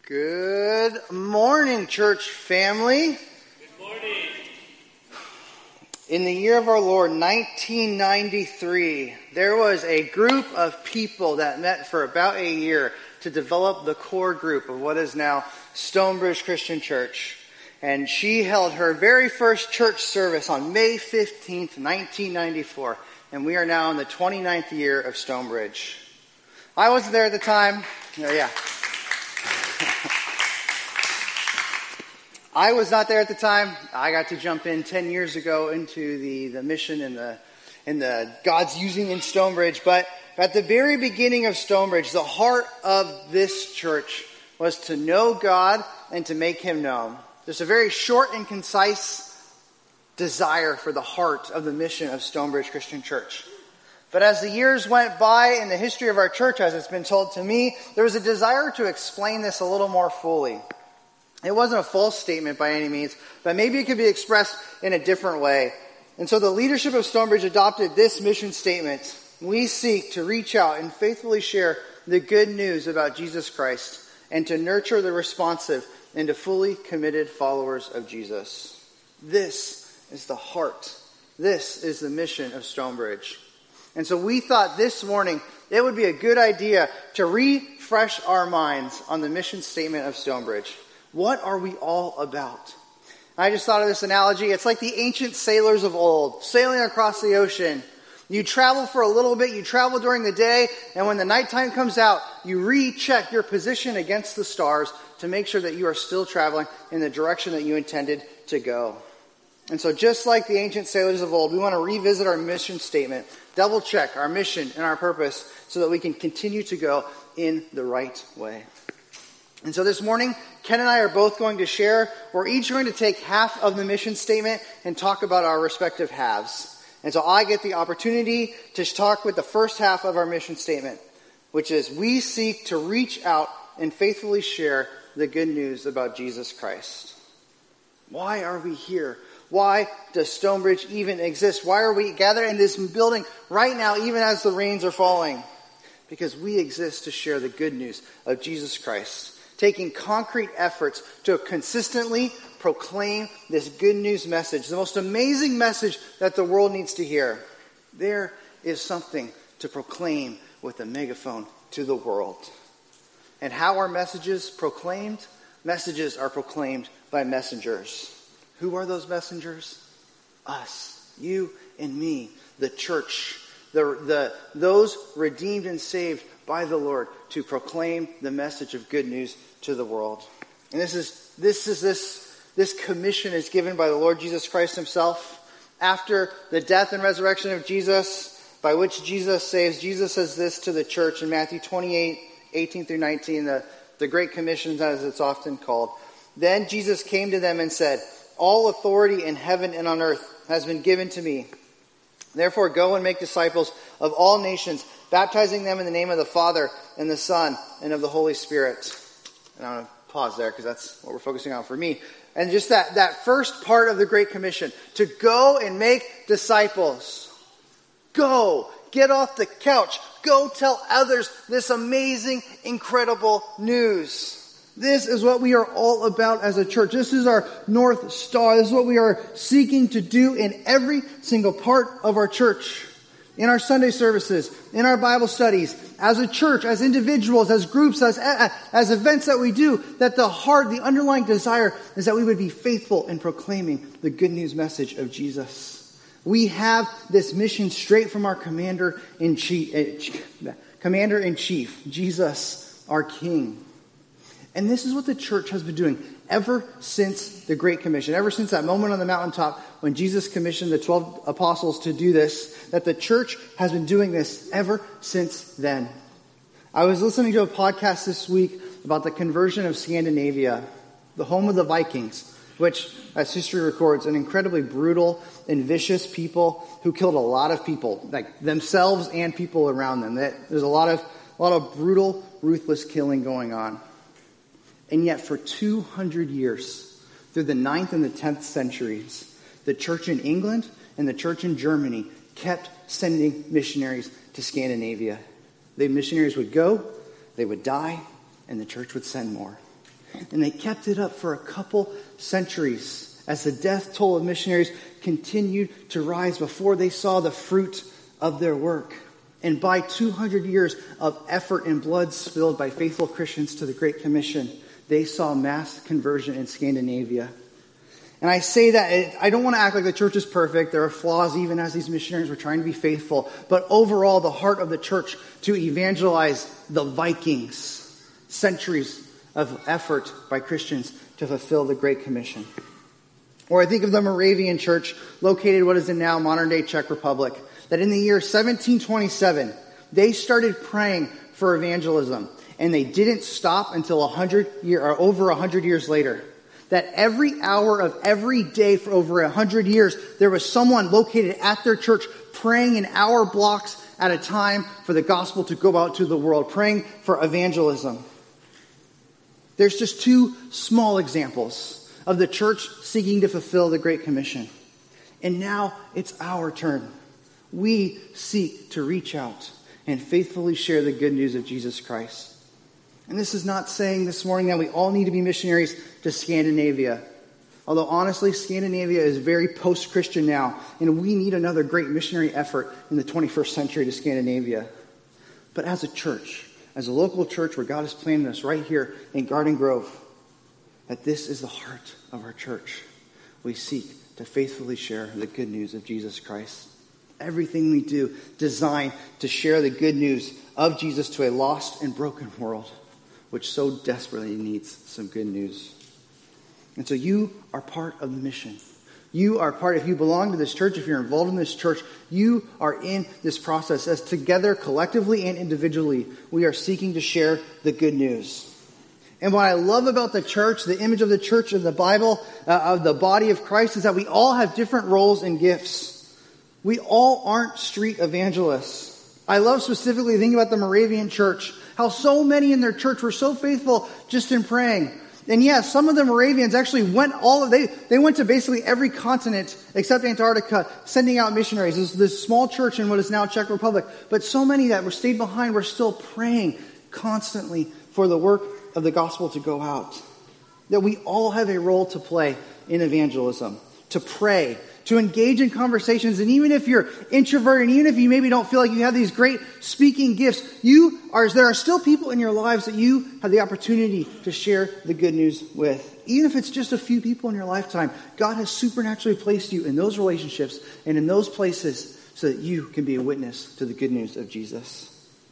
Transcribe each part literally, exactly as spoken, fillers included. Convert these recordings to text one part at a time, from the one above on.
Good morning, church family. Good morning. In the year of our Lord, nineteen ninety-three, there was a group of people that met for about a year to develop the core group of what is now Stonebridge Christian Church. And she held her very first church service on May fifteenth, nineteen ninety-four. And we are now in the twenty-ninth year of Stonebridge. I wasn't there at the time. Oh, yeah. I was not there at the time. I got to jump in ten years ago into the, the mission and the and the God's using in Stonebridge. But at the very beginning of Stonebridge, the heart of this church was to know God and to make Him known. There's a very short and concise desire for the heart of the mission of Stonebridge Christian Church. But as the years went by in the history of our church, as it's been told to me, there was a desire to explain this a little more fully. It wasn't a false statement by any means, but maybe it could be expressed in a different way. And so the leadership of Stonebridge adopted this mission statement: we seek to reach out and faithfully share the good news about Jesus Christ and to nurture the responsive into fully committed followers of Jesus. This is the heart. This is the mission of Stonebridge. And so we thought this morning it would be a good idea to refresh our minds on the mission statement of Stonebridge. What are we all about? I just thought of this analogy. It's like the ancient sailors of old, sailing across the ocean. You travel for a little bit, you travel during the day, and when the nighttime comes out, you recheck your position against the stars to make sure that you are still traveling in the direction that you intended to go. And so just like the ancient sailors of old, we want to revisit our mission statement, double check our mission and our purpose so that we can continue to go in the right way. And so this morning, Ken and I are both going to share. We're each going to take half of the mission statement and talk about our respective halves. And so I get the opportunity to talk with the first half of our mission statement, which is we seek to reach out and faithfully share the good news about Jesus Christ. Why are we here? Why does Stonebridge even exist? Why are we gathered in this building right now, even as the rains are falling? Because we exist to share the good news of Jesus Christ, taking concrete efforts to consistently proclaim this good news message, the most amazing message that the world needs to hear. There is something to proclaim with a megaphone to the world. And how are messages proclaimed? Messages are proclaimed by messengers. Who are those messengers? Us, you and me, the church, the, the those redeemed and saved by the Lord to proclaim the message of good news to the world. And this is this is this this commission is given by the Lord Jesus Christ himself. After the death and resurrection of Jesus, by which Jesus saves, Jesus says this to the church in Matthew twenty-eight, eighteen through nineteen, the, the Great Commission as it's often called. Then Jesus came to them and said, all authority in heaven and on earth has been given to me. Therefore go and make disciples of all nations, baptizing them in the name of the Father and the Son and of the Holy Spirit. And I'm going to pause there because that's what we're focusing on for me. And just that, that first part of the Great Commission, to go and make disciples. Go. Get off the couch. Go tell others this amazing, incredible news. This is what we are all about as a church. This is our North Star. This is what we are seeking to do in every single part of our church. In our Sunday services, in our Bible studies, as a church, as individuals, as groups, as, as events that we do, that the heart, the underlying desire is that we would be faithful in proclaiming the good news message of Jesus. We have this mission straight from our commander in chief, commander in chief, Jesus, our King. And this is what the church has been doing ever since the Great Commission, ever since that moment on the mountaintop when Jesus commissioned the twelve apostles to do this, that the church has been doing this ever since then. I was listening to a podcast this week about the conversion of Scandinavia, the home of the Vikings, which, as history records, an incredibly brutal and vicious people who killed a lot of people, like themselves and people around them. There's a lot of, a lot of brutal, ruthless killing going on. And yet for two hundred years, through the ninth and the tenth centuries, the church in England and the church in Germany kept sending missionaries to Scandinavia. The missionaries would go, they would die, and the church would send more. And they kept it up for a couple centuries as the death toll of missionaries continued to rise before they saw the fruit of their work. And by two hundred years of effort and blood spilled by faithful Christians to the Great Commission, they saw mass conversion in Scandinavia. And I say that, I don't want to act like the church is perfect. There are flaws even as these missionaries were trying to be faithful. But overall, the heart of the church to evangelize the Vikings, centuries of effort by Christians to fulfill the Great Commission. Or I think of the Moravian Church, located what is in now modern-day Czech Republic, that in the year seventeen twenty-seven, they started praying for evangelism. And they didn't stop until a hundred year, or over a hundred years later. That every hour of every day for over a hundred years, there was someone located at their church praying in hour blocks at a time for the gospel to go out to the world, praying for evangelism. There's just two small examples of the church seeking to fulfill the Great Commission. And now it's our turn. We seek to reach out and faithfully share the good news of Jesus Christ. And this is not saying this morning that we all need to be missionaries to Scandinavia. Although honestly, Scandinavia is very post-Christian now, and we need another great missionary effort in the twenty-first century to Scandinavia. But as a church, as a local church where God has planted us right here in Garden Grove, that this is the heart of our church. We seek to faithfully share the good news of Jesus Christ. Everything we do designed to share the good news of Jesus to a lost and broken world, which so desperately needs some good news. And so you are part of the mission. You are part, if you belong to this church, if you're involved in this church, you are in this process as together, collectively and individually, we are seeking to share the good news. And what I love about the church, the image of the church in the Bible, uh, of the body of Christ, is that we all have different roles and gifts. We all aren't street evangelists. I love specifically thinking about the Moravian church, how so many in their church were so faithful just in praying. And yes, some of the Moravians actually went all of, they, they went to basically every continent except Antarctica, sending out missionaries. This, this small church in what is now Czech Republic. But so many that were stayed behind were still praying constantly for the work of the gospel to go out. That we all have a role to play in evangelism, to pray, to engage in conversations. And even if you're introverted, and even if you maybe don't feel like you have these great speaking gifts, you are, there are still people in your lives that you have the opportunity to share the good news with. Even if it's just a few people in your lifetime, God has supernaturally placed you in those relationships and in those places so that you can be a witness to the good news of Jesus.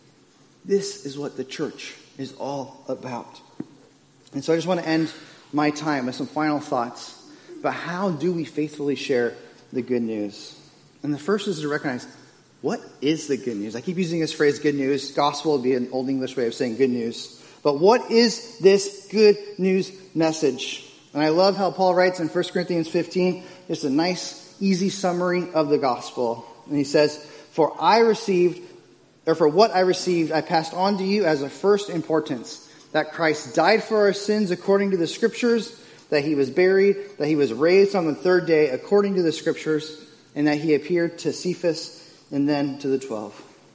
This is what the church is all about. And so I just want to end my time with some final thoughts. But how do we faithfully share the good news? And the first is to recognize, what is the good news? I keep using this phrase, good news. Gospel would be an old English way of saying good news. But what is this good news message? And I love how Paul writes in First Corinthians fifteen, just a nice, easy summary of the gospel. And he says, For I received, or for what I received, I passed on to you as of first importance, that Christ died for our sins according to the Scriptures, that he was buried, that he was raised on the third day according to the Scriptures, and that he appeared to Cephas and then to the twelve.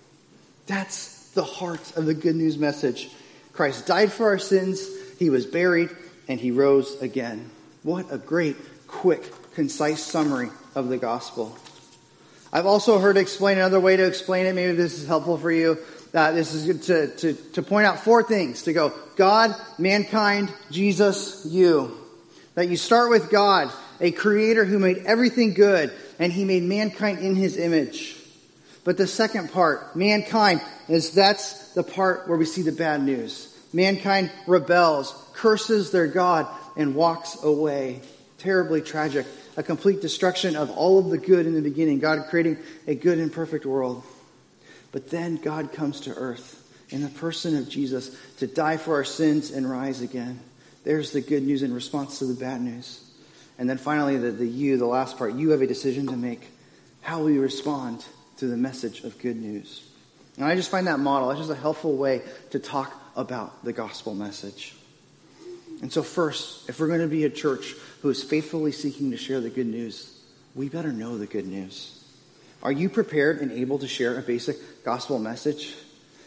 That's the heart of the good news message. Christ died for our sins, he was buried, and he rose again. What a great, quick, concise summary of the gospel. I've also heard explained another way to explain it. Maybe this is helpful for you. Uh, this is to, to, to point out four things. To go, God, mankind, Jesus, you. That you start with God, a creator who made everything good, and he made mankind in his image. But the second part, mankind, is that's the part where we see the bad news. Mankind rebels, curses their God, and walks away. Terribly tragic. A complete destruction of all of the good in the beginning. God creating a good and perfect world. But then God comes to earth in the person of Jesus to die for our sins and rise again. There's the good news in response to the bad news. And then finally, the, the you, the last part. You have a decision to make. How we respond to the message of good news. And I just find that model, it's just a helpful way to talk about the gospel message. And so first, if we're going to be a church who is faithfully seeking to share the good news, we better know the good news. Are you prepared and able to share a basic gospel message?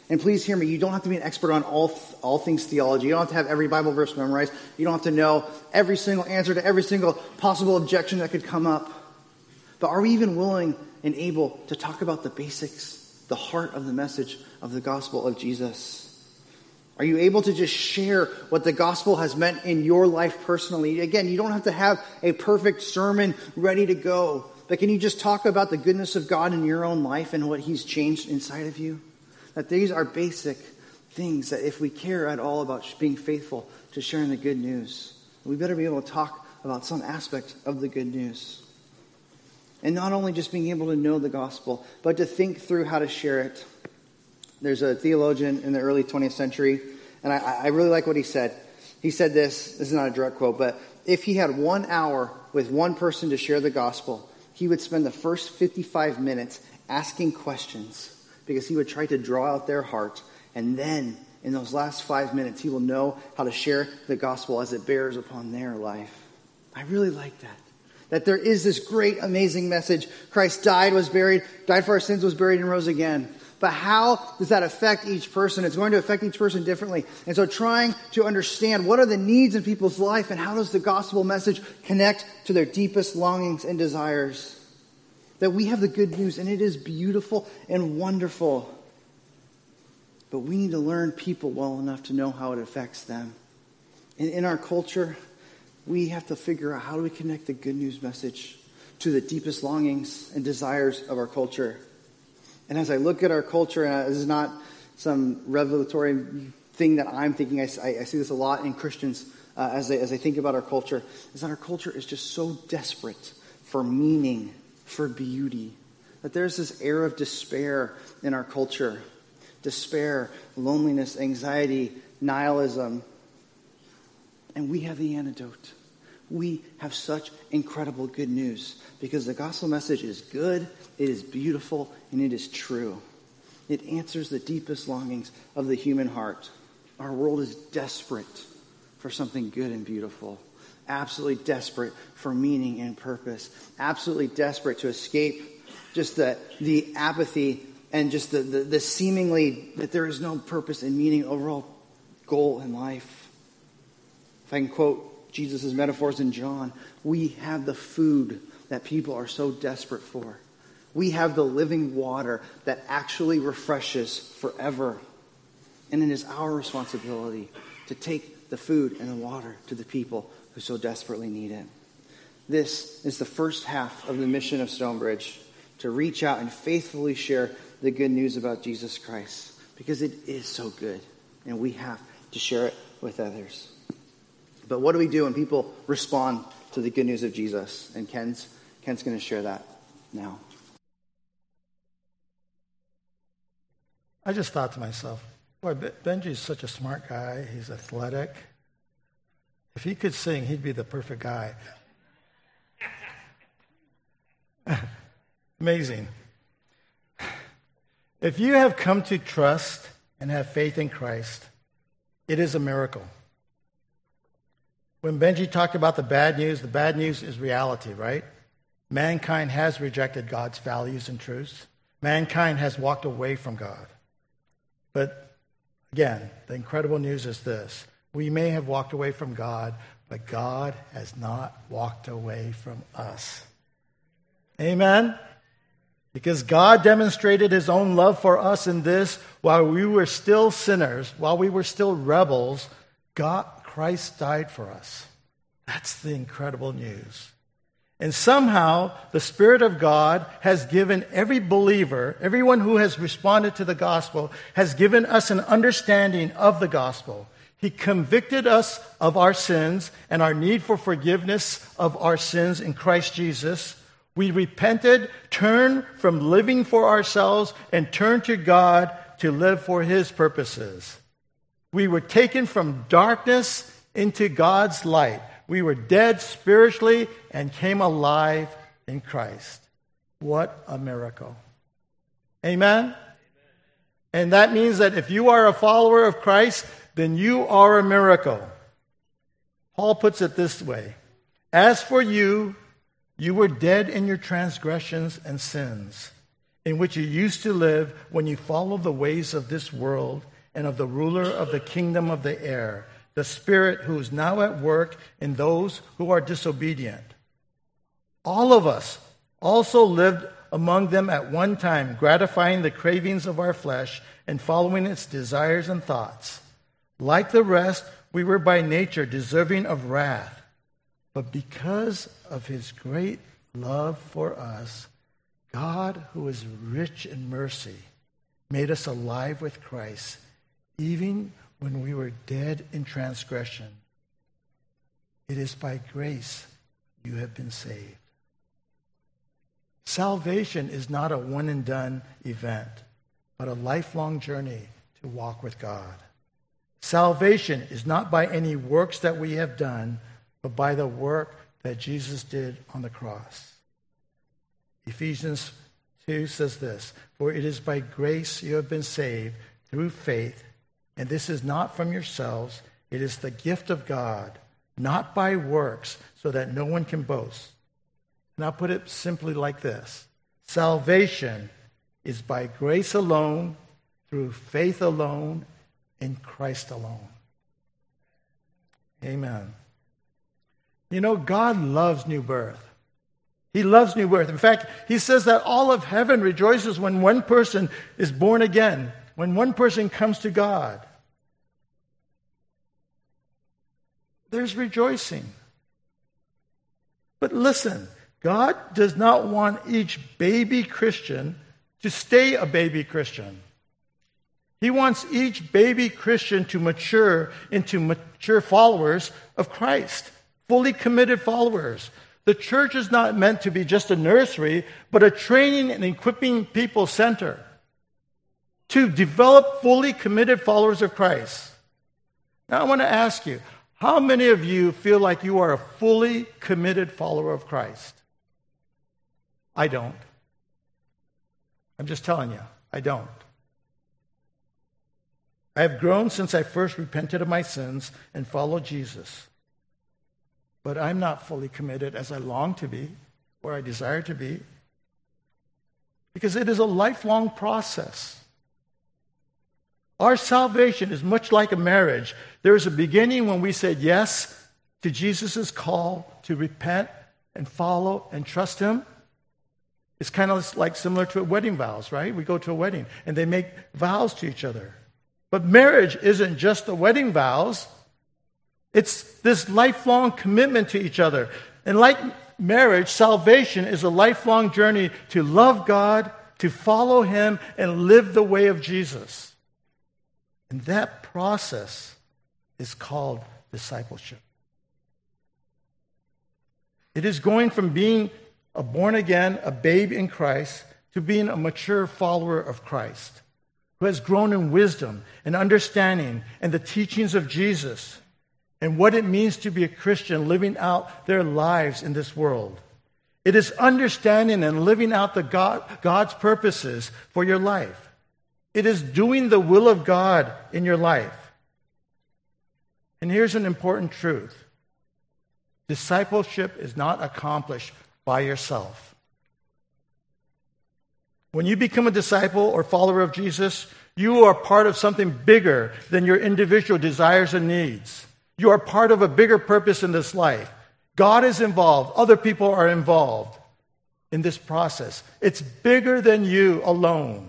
And please hear me, you don't have to be an expert on all all things theology. You don't have to have every Bible verse memorized. You don't have to know every single answer to every single possible objection that could come up. But are we even willing and able to talk about the basics, the heart of the message of the gospel of Jesus? Are you able to just share what the gospel has meant in your life personally? Again, you don't have to have a perfect sermon ready to go. But can you just talk about the goodness of God in your own life and what he's changed inside of you? That these are basic things that if we care at all about being faithful to sharing the good news, we better be able to talk about some aspect of the good news. And not only just being able to know the gospel, but to think through how to share it. There's a theologian in the early twentieth century, and I, I really like what he said. He said this, this is not a direct quote, but if he had one hour with one person to share the gospel, he would spend the first fifty-five minutes asking questions, because he would try to draw out their heart. And then, in those last five minutes, he will know how to share the gospel as it bears upon their life. I really like that. That there is this great, amazing message. Christ died, was buried, died for our sins, was buried, and rose again. But how does that affect each person? It's going to affect each person differently. And so trying to understand what are the needs in people's life and how does the gospel message connect to their deepest longings and desires. That we have the good news, and it is beautiful and wonderful. But we need to learn people well enough to know how it affects them. And in our culture, we have to figure out how do we connect the good news message to the deepest longings and desires of our culture. And as I look at our culture, and this is not some revelatory thing that I'm thinking, I, I see this a lot in Christians uh, as, they, as they think about our culture, is that our culture is just so desperate for meaning, for beauty, that there's this air of despair in our culture. Despair, loneliness, anxiety, nihilism. And we have the antidote. We have such incredible good news because the gospel message is good, it is beautiful, and it is true. It answers the deepest longings of the human heart. Our world is desperate for something good and beautiful. Absolutely desperate for meaning and purpose. Absolutely desperate to escape just the, the apathy and just the, the, the seemingly that there is no purpose and meaning, overall goal in life. If I can quote Jesus' metaphors in John, we have the food that people are so desperate for. We have the living water that actually refreshes forever. And it is our responsibility to take the food and the water to the people who so desperately need it. This is the first half of the mission of Stonebridge, to reach out and faithfully share the good news about Jesus Christ, because it is so good, and we have to share it with others. But what do we do when people respond to the good news of Jesus? And Ken's, Ken's going to share that now. I just thought to myself, boy, Benji's such a smart guy. He's athletic. If he could sing, he'd be the perfect guy. Amazing. If you have come to trust and have faith in Christ, it is a miracle. When Benji talked about the bad news, the bad news is reality, right? Mankind has rejected God's values and truths. Mankind has walked away from God. But again, the incredible news is this. We may have walked away from God, but God has not walked away from us. Amen? Because God demonstrated his own love for us in this, while we were still sinners, while we were still rebels, God, Christ died for us. That's the incredible news. And somehow, the Spirit of God has given every believer, everyone who has responded to the gospel, has given us an understanding of the gospel. He convicted us of our sins and our need for forgiveness of our sins in Christ Jesus. We repented, turned from living for ourselves, and turned to God to live for his purposes. We were taken from darkness into God's light. We were dead spiritually and came alive in Christ. What a miracle. Amen? Amen? And that means that if you are a follower of Christ, then you are a miracle. Paul puts it this way. As for you, you were dead in your transgressions and sins, in which you used to live when you followed the ways of this world and of the ruler of the kingdom of the air, the Spirit who is now at work in those who are disobedient. All of us also lived among them at one time, gratifying the cravings of our flesh and following its desires and thoughts. Like the rest, we were by nature deserving of wrath. But because of his great love for us, God, who is rich in mercy, made us alive with Christ, even when we were dead in transgression. It is by grace you have been saved. Salvation is not a one-and-done event, but a lifelong journey to walk with God. Salvation is not by any works that we have done, but by the work that Jesus did on the cross. Ephesians two says this, "For it is by grace you have been saved through faith, and this is not from yourselves, it is the gift of God, not by works, so that no one can boast." And I'll put it simply like this. Salvation is by grace alone, through faith alone, in Christ alone. Amen. You know, God loves new birth. He loves new birth. In fact, he says that all of heaven rejoices when one person is born again, when one person comes to God. There's rejoicing. But listen, God does not want each baby Christian to stay a baby Christian. He wants each baby Christian to mature into mature followers of Christ, fully committed followers. The church is not meant to be just a nursery, but a training and equipping people center to develop fully committed followers of Christ. Now I want to ask you, how many of you feel like you are a fully committed follower of Christ? I don't. I'm just telling you, I don't. I have grown since I first repented of my sins and followed Jesus. But I'm not fully committed as I long to be, or I desire to be, because it is a lifelong process. Our salvation is much like a marriage. There is a beginning when we said yes to Jesus' call to repent and follow and trust him. It's kind of like similar to wedding vows, right? We go to a wedding and they make vows to each other. But marriage isn't just the wedding vows. It's this lifelong commitment to each other. And like marriage, salvation is a lifelong journey to love God, to follow him, and live the way of Jesus. And that process is called discipleship. It is going from being a born again, a babe in Christ, to being a mature follower of Christ, who has grown in wisdom and understanding and the teachings of Jesus and what it means to be a Christian living out their lives in this world. It is understanding and living out the God, God's purposes for your life. It is doing the will of God in your life. And here's an important truth. Discipleship is not accomplished by yourself. When you become a disciple or follower of Jesus, you are part of something bigger than your individual desires and needs. You are part of a bigger purpose in this life. God is involved. Other people are involved in this process. It's bigger than you alone.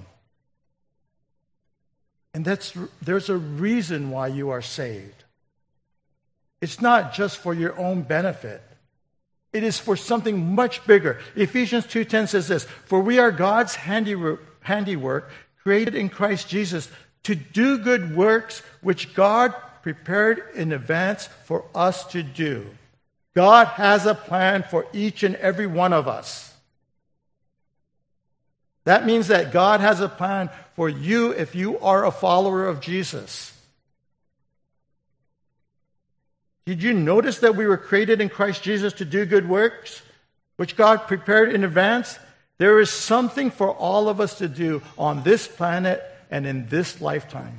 And that's there's a reason why you are saved. It's not just for your own benefit. It is for something much bigger. Ephesians two ten says this, "For we are God's handiwork, handiwork, created in Christ Jesus, to do good works which God prepared in advance for us to do." God has a plan for each and every one of us. That means that God has a plan for you if you are a follower of Jesus. Did you notice that we were created in Christ Jesus to do good works, which God prepared in advance? There is something for all of us to do on this planet and in this lifetime.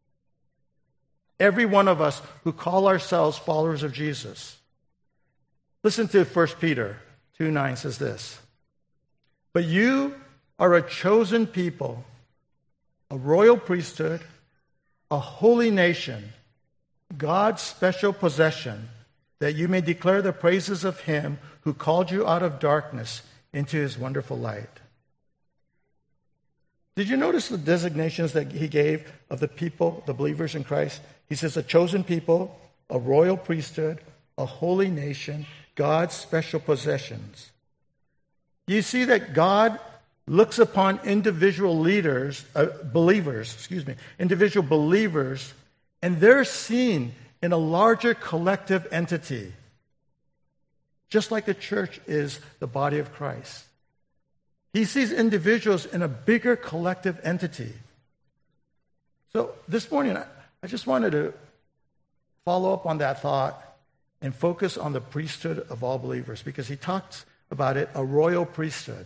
Every one of us who call ourselves followers of Jesus. Listen to First Peter two nine says this, "But you are a chosen people, a royal priesthood, a holy nation, God's special possession, that you may declare the praises of him who called you out of darkness into his wonderful light. Did you notice the designations that he gave of the people, the believers in Christ? He says a chosen people, a royal priesthood, a holy nation, God's special possessions. You see that God looks upon individual leaders, uh, believers, excuse me, individual believers, and they're seen in a larger collective entity, just like the church is the body of Christ. He sees individuals in a bigger collective entity. So this morning, I just wanted to follow up on that thought and focus on the priesthood of all believers, because he talks about it, a royal priesthood.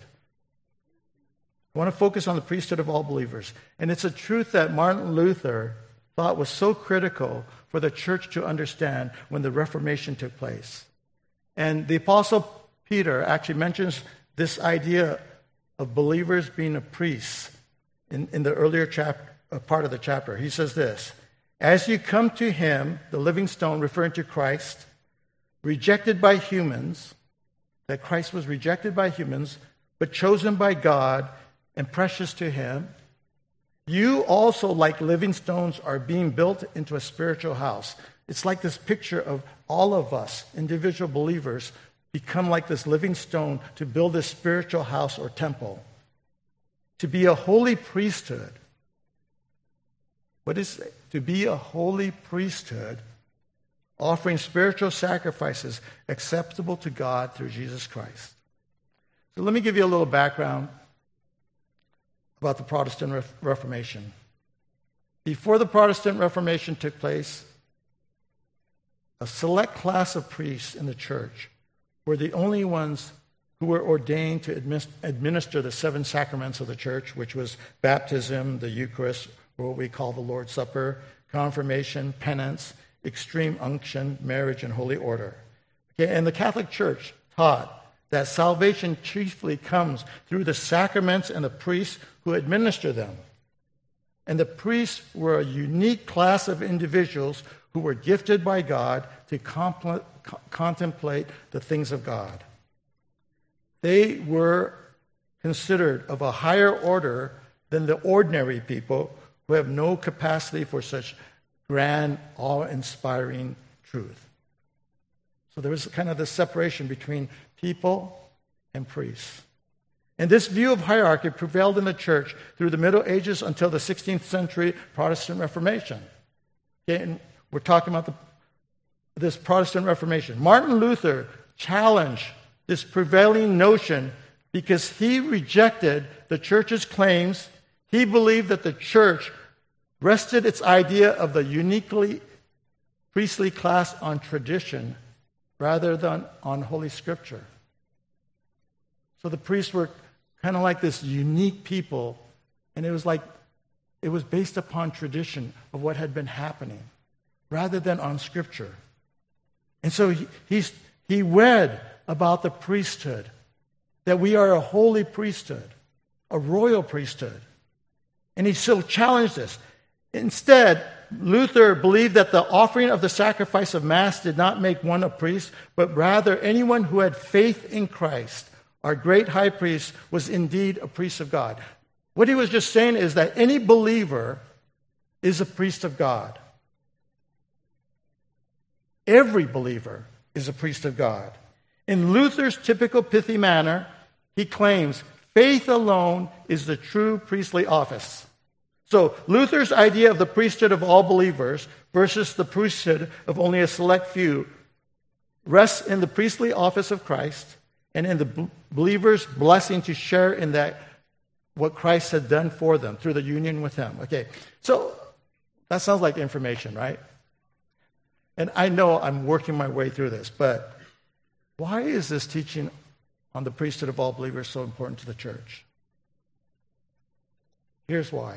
I want to focus on the priesthood of all believers. And it's a truth that Martin Luther thought was so critical for the church to understand when the Reformation took place. And the Apostle Peter actually mentions this idea of believers being a priest in, in the earlier chap- uh, part of the chapter. He says this, as you come to him, the living stone, referring to Christ, rejected by humans, that Christ was rejected by humans, but chosen by God and precious to him, you also, like living stones, are being built into a spiritual house. It's like this picture of all of us, individual believers, become like this living stone to build this spiritual house or temple, to be a holy priesthood. What is it? To be a holy priesthood, offering spiritual sacrifices acceptable to God through Jesus Christ. So let me give you a little background about the Protestant Re- Reformation. Before the Protestant Reformation took place, a select class of priests in the church were the only ones who were ordained to admis- administer the seven sacraments of the church, which was baptism, the Eucharist, or what we call the Lord's Supper, confirmation, penance, extreme unction, marriage, and holy order. Okay, and the Catholic Church taught that salvation chiefly comes through the sacraments and the priests who administer them. And the priests were a unique class of individuals who were gifted by God to compl- co- contemplate the things of God. They were considered of a higher order than the ordinary people who have no capacity for such grand, awe-inspiring truth. So there was kind of this separation between people and priests. And this view of hierarchy prevailed in the church through the Middle Ages until the sixteenth century Protestant Reformation. Okay, and we're talking about the, this Protestant Reformation. Martin Luther challenged this prevailing notion because he rejected the church's claims. He believed that the church rested its idea of the uniquely priestly class on tradition rather than on Holy Scripture. So the priests were kind of like this unique people, and it was like it was based upon tradition of what had been happening rather than on Scripture. And so he, he's, he read about the priesthood, that we are a holy priesthood, a royal priesthood. And he still challenged us. Instead, Luther believed that the offering of the sacrifice of Mass did not make one a priest, but rather anyone who had faith in Christ, our great high priest, was indeed a priest of God. What he was just saying is that any believer is a priest of God. Every believer is a priest of God. In Luther's typical pithy manner, he claims faith alone is the true priestly office. So Luther's idea of the priesthood of all believers versus the priesthood of only a select few rests in the priestly office of Christ and in the believer's blessing to share in that what Christ had done for them through the union with him. Okay, so that sounds like information, right? And I know I'm working my way through this, but why is this teaching on the priesthood of all believers so important to the church? Here's why.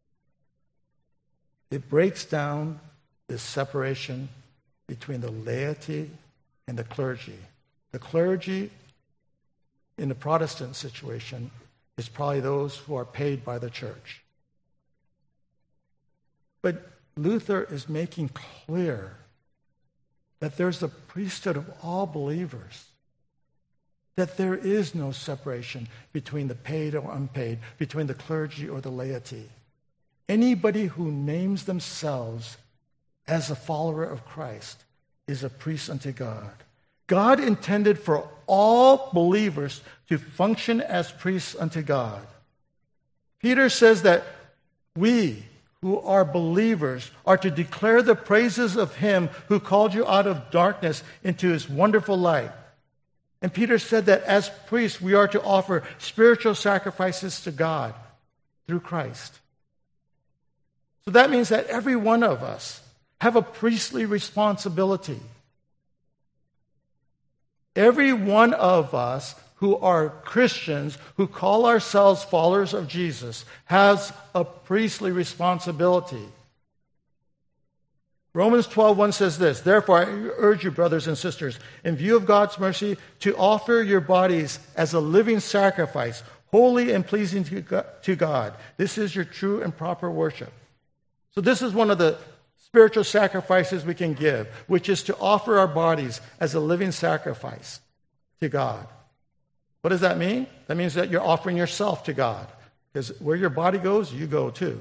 It breaks down this separation between the laity and the clergy. The clergy, in the Protestant situation, is probably those who are paid by the church. But Luther is making clear that there's the priesthood of all believers, that there is no separation between the paid or unpaid, between the clergy or the laity. Anybody who names themselves as a follower of Christ is a priest unto God. God intended for all believers to function as priests unto God. Peter says that we who are believers are to declare the praises of him who called you out of darkness into his wonderful light. And Peter said that as priests, we are to offer spiritual sacrifices to God through Christ. So that means that every one of us have a priestly responsibility. Every one of us who are Christians, who call ourselves followers of Jesus, has a priestly responsibility. Romans twelve one says this, "Therefore I urge you, brothers and sisters, in view of God's mercy, to offer your bodies as a living sacrifice, holy and pleasing to God. This is your true and proper worship." So this is one of the spiritual sacrifices we can give, which is to offer our bodies as a living sacrifice to God. What does that mean? That means that you're offering yourself to God, because where your body goes, you go too.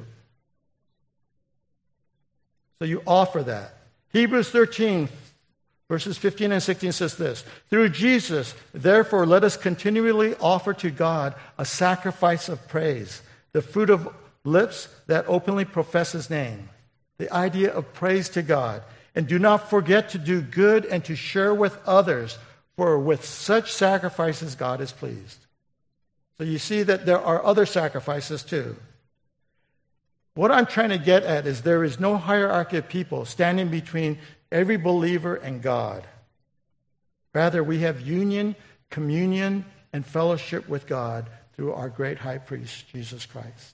So you offer that. Hebrews thirteen, verses fifteen and sixteen says this, "Through Jesus, therefore, let us continually offer to God a sacrifice of praise, the fruit of lips that openly profess his name." The idea of praise to God. "And do not forget to do good and to share with others, for with such sacrifices God is pleased." So you see that there are other sacrifices too. What I'm trying to get at is there is no hierarchy of people standing between every believer and God. Rather, we have union, communion, and fellowship with God through our great high priest, Jesus Christ.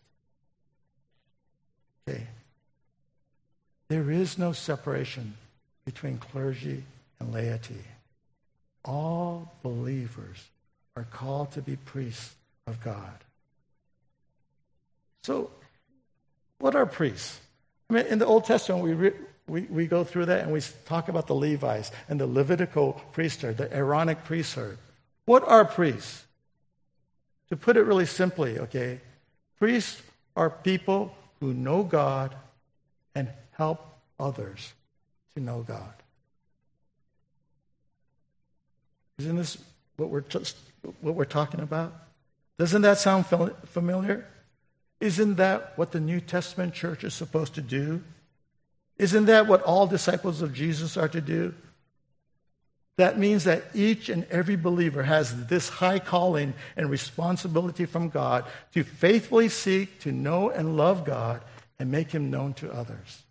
Okay. There is no separation between clergy and laity. All believers are called to be priests of God. So, what are priests? I mean, in the Old Testament, we, re- we, we go through that and we talk about the Levites and the Levitical priesthood, the Aaronic priesthood. What are priests? To put it really simply, okay, priests are people who know God and help others to know God. Isn't this what we're just, what we're talking about? Doesn't that sound familiar? Isn't that what the New Testament church is supposed to do? Isn't that what all disciples of Jesus are to do? That means that each and every believer has this high calling and responsibility from God to faithfully seek to know and love God and make him known to others.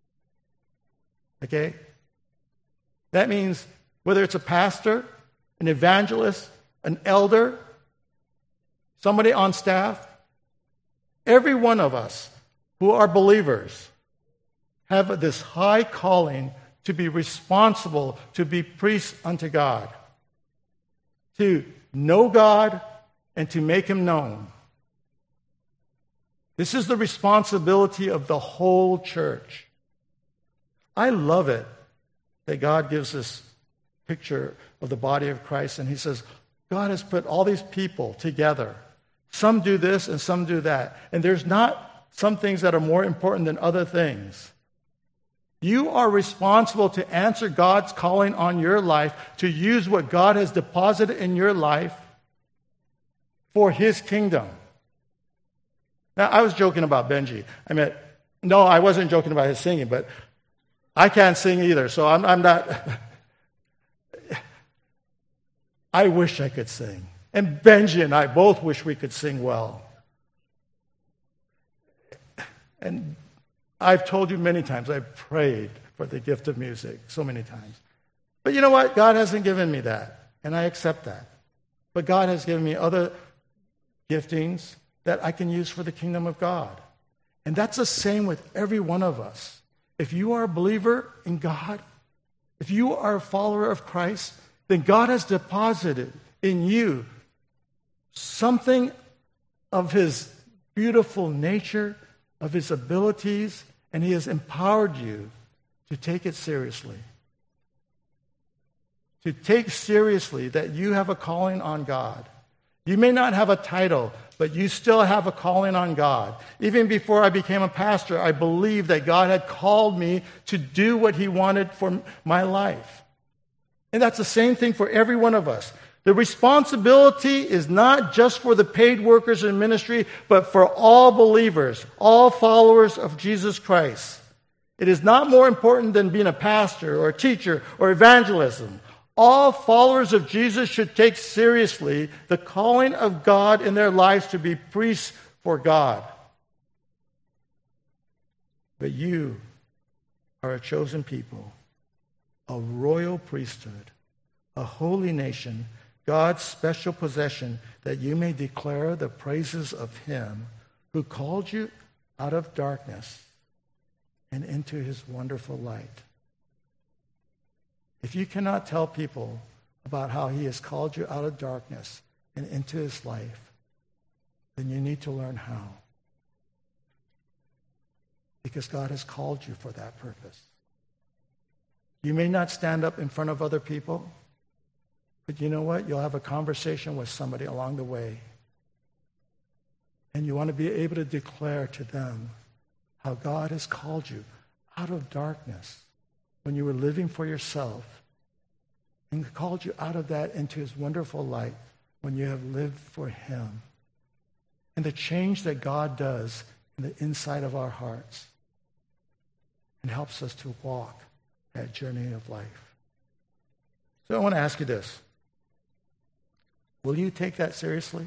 Okay? That means whether it's a pastor, an evangelist, an elder, somebody on staff, every one of us who are believers have this high calling to be responsible, to be priests unto God, to know God and to make him known. This is the responsibility of the whole church. I love it that God gives this picture of the body of Christ, and he says, God has put all these people together. Some do this and some do that. And there's not some things that are more important than other things. You are responsible to answer God's calling on your life, to use what God has deposited in your life for his kingdom. Now, I was joking about Benji. I mean, no, I wasn't joking about his singing, but I can't sing either, so I'm, I'm not... I wish I could sing. And Benji and I both wish we could sing well. And I've told you many times, I've prayed for the gift of music so many times. But you know what? God hasn't given me that, and I accept that. But God has given me other giftings that I can use for the kingdom of God. And that's the same with every one of us. If you are a believer in God, if you are a follower of Christ, then God has deposited in you something of his beautiful nature, of his abilities, and he has empowered you to take it seriously. To take seriously that you have a calling on God. You may not have a title, but you still have a calling on God. Even before I became a pastor, I believed that God had called me to do what he wanted for my life. And that's the same thing for every one of us. The responsibility is not just for the paid workers in ministry, but for all believers, all followers of Jesus Christ. It is not more important than being a pastor or a teacher or evangelism. All followers of Jesus should take seriously the calling of God in their lives to be priests for God. But you are a chosen people, a royal priesthood, a holy nation, God's special possession, that you may declare the praises of him who called you out of darkness and into his wonderful light. If you cannot tell people about how he has called you out of darkness and into his life, then you need to learn how. Because God has called you for that purpose. You may not stand up in front of other people, but you know what? You'll have a conversation with somebody along the way. And you want to be able to declare to them how God has called you out of darkness when you were living for yourself, and called you out of that into his wonderful light when you have lived for him. And the change that God does in the inside of our hearts and helps us to walk that journey of life. So I want to ask you this. Will you take that seriously?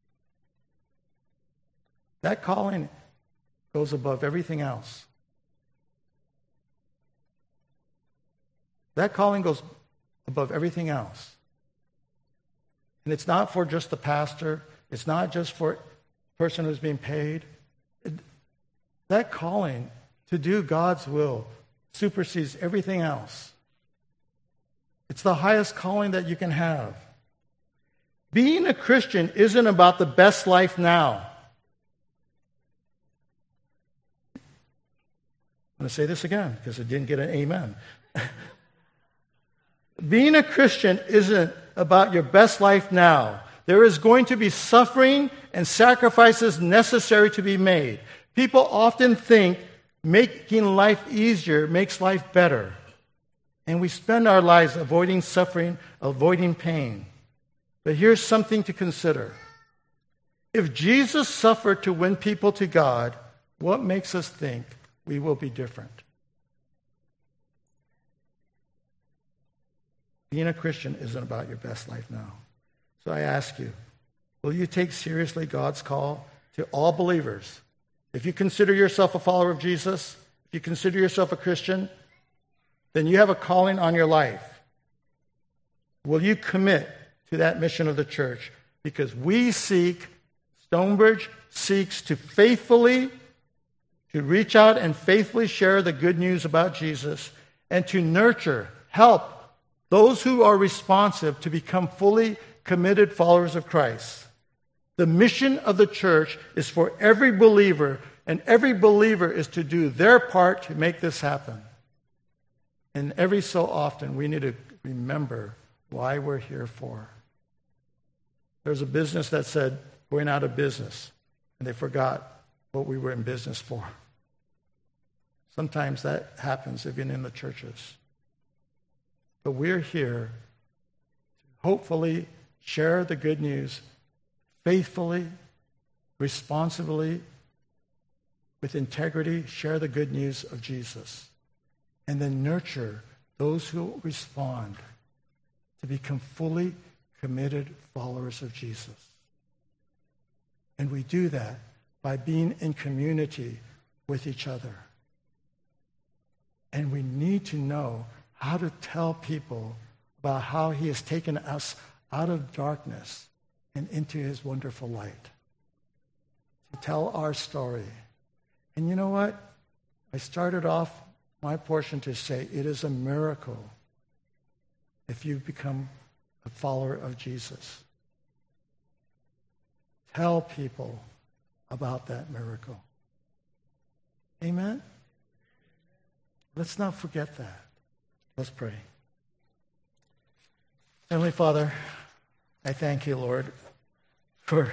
That calling goes above everything else. That calling goes above everything else. And it's not for just the pastor. It's not just for a person who's being paid. It, that calling to do God's will supersedes everything else. It's the highest calling that you can have. Being a Christian isn't about the best life now. I'm going to say this again because I didn't get an amen. Being a Christian isn't about your best life now. There is going to be suffering and sacrifices necessary to be made. People often think making life easier makes life better. And we spend our lives avoiding suffering, avoiding pain. But here's something to consider. If Jesus suffered to win people to God, what makes us think we will be different? Being a Christian isn't about your best life now. So I ask you, will you take seriously God's call to all believers? If you consider yourself a follower of Jesus, if you consider yourself a Christian, then you have a calling on your life. Will you commit to that mission of the church? Because we seek, Stonebridge seeks to faithfully, to reach out and faithfully share the good news about Jesus and to nurture, help those who are responsive to become fully committed followers of Christ. The mission of the church is for every believer, and every believer is to do their part to make this happen. And every so often, we need to remember why we're here for. There's a business that said, going out of business, and they forgot what we were in business for. Sometimes that happens even in the churches. But we're here to hopefully share the good news faithfully, responsibly, with integrity, share the good news of Jesus, and then nurture those who respond to become fully committed followers of Jesus. And we do that by being in community with each other. And we need to know how to tell people about how he has taken us out of darkness and into his wonderful light. To tell our story. And you know what? I started off my portion to say it is a miracle if you become a follower of Jesus. Tell people about that miracle. Amen? Let's not forget that. Let's pray. Heavenly Father, I thank you, Lord, for,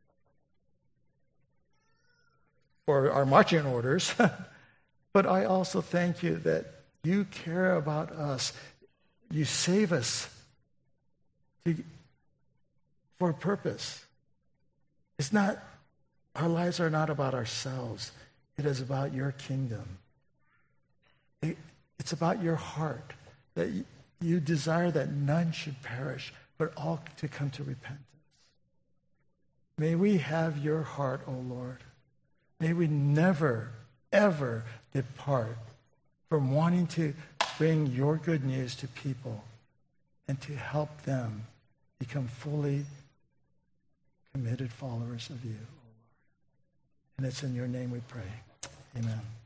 for our marching orders, but I also thank you that you care about us. You save us to, for a purpose. It's not, our lives are not about ourselves. It is about your kingdom. It, it's about your heart, that you, you desire that none should perish, but all to come to repentance. May we have your heart, O Lord. May we never, ever depart from wanting to bring your good news to people and to help them become fully committed followers of you, O Lord. And it's in your name we pray. Amen.